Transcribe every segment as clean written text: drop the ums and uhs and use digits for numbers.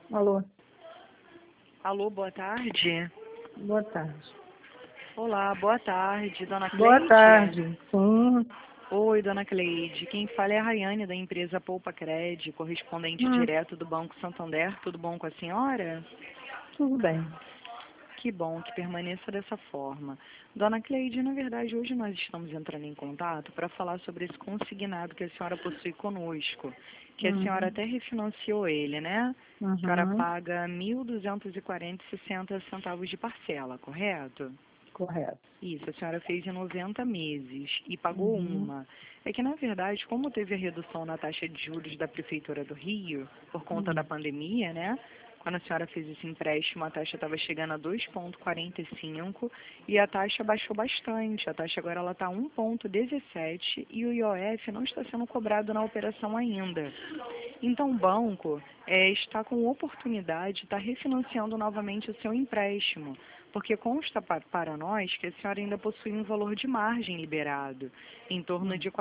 Alô, Alô, boa tarde. boa tarde. Olá, boa tarde, dona Boa Cleide. tarde, sim. Oi, dona Cleide. Quem fala é a Rayane, da empresa Poupa Cred, correspondente Hum, direto do Banco Santander. Tudo bom com a senhora? tudo bem. Que bom que permaneça dessa forma. Dona Cleide, na verdade, hoje nós estamos entrando em contato para falar sobre esse consignado que a senhora possui conosco, que a senhora Uhum, até refinanciou ele, né? A senhora uhum, paga R$ 1.240,60 de parcela, correto? correto. Isso, a senhora fez em 90 meses e pagou Uhum, uma. É que, na verdade, como teve a redução na taxa de juros da Prefeitura do Rio, por conta da uhum, pandemia, né? Quando a senhora fez esse empréstimo, a taxa estava chegando a 2,45 e a taxa baixou bastante. A taxa agora ela está 1,17 e o IOF não está sendo cobrado na operação ainda. Então, o banco está com oportunidade de estar refinanciando novamente o seu empréstimo, porque consta para nós que a senhora ainda possui um valor de margem liberado, em torno de R$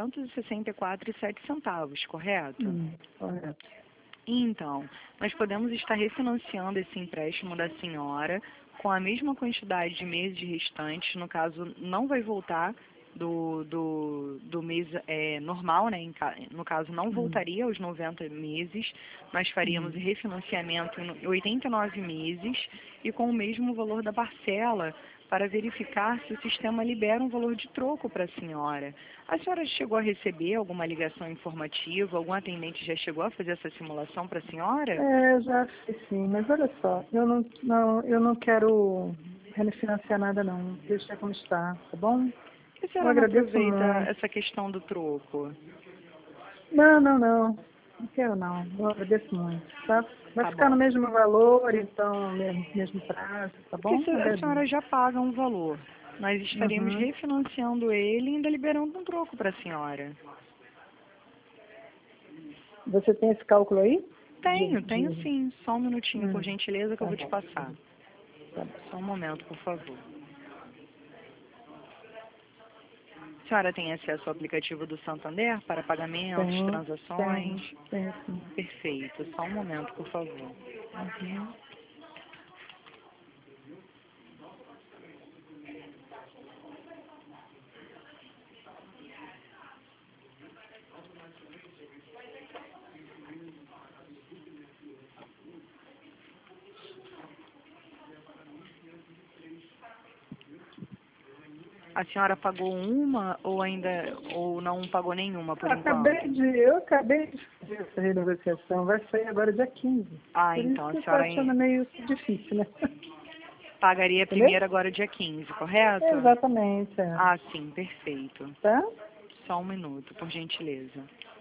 464,07, correto? correto. Então, nós podemos estar refinanciando esse empréstimo da senhora com a mesma quantidade de meses restantes, no caso, não vai voltar do mês normal, né? No caso, não Uhum, voltaria aos 90 meses, nós faríamos uhum. o refinanciamento em 89 meses e com o mesmo valor da parcela para verificar se o sistema libera um valor de troco para a senhora. A senhora chegou a receber alguma ligação informativa? Algum atendente já chegou a fazer essa simulação para a senhora? Eu já fiz sim, mas olha só, eu não quero refinanciar nada não. Deixa como está, tá bom? Por que a Eu senhora não agradeço aproveita muito. essa questão do troco? Não, não, não. Não quero não. Eu agradeço muito, tá? Vai Tá ficar no bom. mesmo valor, então, mesmo prazo, tá Porque bom? se a Agradeço. senhora já paga um valor, nós estaríamos Uhum. refinanciando ele e ainda liberando um troco para a senhora. Você tem esse cálculo aí? Tenho sim. Só um minutinho, por Hum, gentileza, que eu tá vou te bom, passar. tá bom. Só um momento, por favor. A senhora tem acesso ao aplicativo do Santander para pagamentos, Tenho, transações? tenho, tenho sim. Perfeito. Só um momento, por favor. Uhum. A senhora pagou uma ou não pagou nenhuma por enquanto? Eu acabei de fazer essa renegociação, vai sair agora dia 15. Ah, Por isso então a que eu estou senhora achando meio difícil, né? pagaria Entendeu? primeiro agora dia 15, correto? Exatamente, Ah, sim, perfeito. tá? Só um minuto, por gentileza.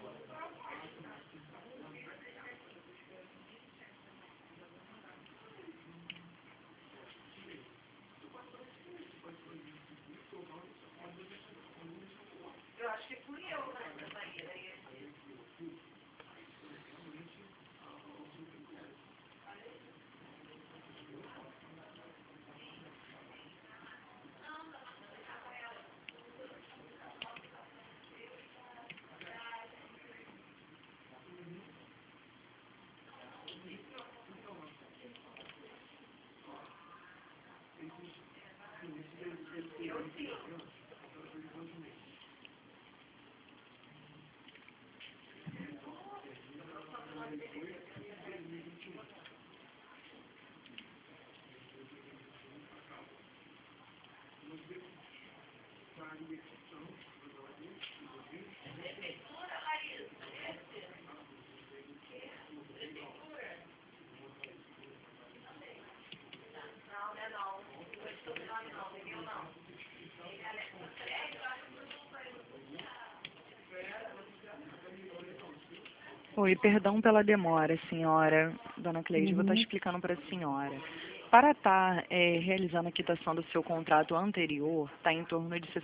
Oi, perdão pela demora, senhora. Dona Cleide, vou estar Uhum. explicando para a senhora. Para estar realizando a quitação do seu contrato anterior, está em torno de R$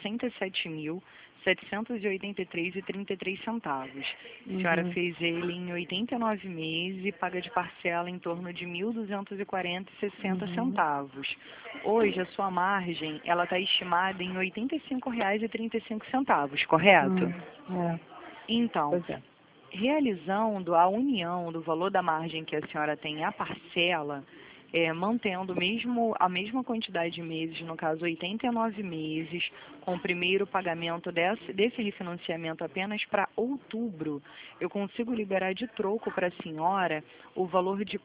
67.783,33. A senhora Uhum. fez ele em 89 meses e paga de parcela em torno de R$ 1.240,60. Uhum. Hoje, a sua margem ela está estimada em R$ 85,35, correto? É, Então, pois é. realizando a união do valor da margem que a senhora tem à parcela, mantendo mesmo a mesma quantidade de meses, no caso 89 meses, com o primeiro pagamento desse refinanciamento apenas para outubro, eu consigo liberar de troco para a senhora o valor de R$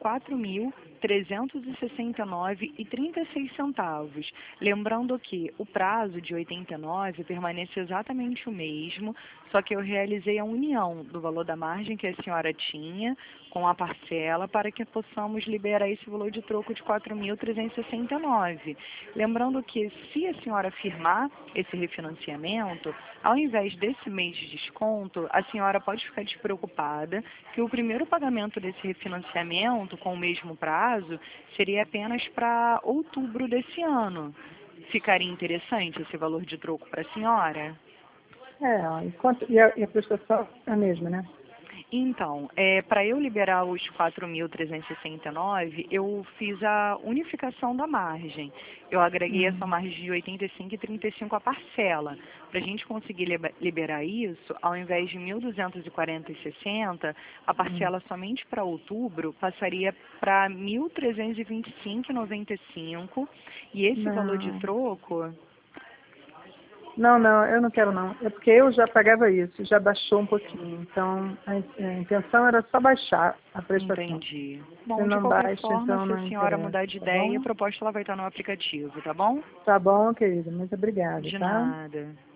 4.369,36. Lembrando que o prazo de 89 permanece exatamente o mesmo, só que eu realizei a união do valor da margem que a senhora tinha com a parcela para que possamos liberar esse valor de troco de 4.369. Lembrando que se a senhora firmar esse refinanciamento, ao invés desse mês de desconto, a senhora pode ficar despreocupada que o primeiro pagamento desse refinanciamento com o mesmo prazo seria apenas para outubro desse ano. Ficaria interessante esse valor de troco para a senhora? Ó, e a prestação é a mesma, né? Então, para eu liberar os 4.369, eu fiz a unificação da margem. Eu agreguei essa margem de 85 e 35 a parcela. Para a gente conseguir liberar isso, ao invés de 1.240,60, a parcela somente para outubro passaria para 1.325,95. E esse valor de troco... Não, eu não quero não. É porque eu já pagava isso, já baixou um pouquinho. Então, a intenção era só baixar a prestação. Entendi. Se Bom, de não qualquer baixa, forma, então se a não senhora interessa, mudar de tá ideia, a bom? proposta ela vai estar no aplicativo, tá bom? Tá bom, querida. Muito obrigada, De tá? nada.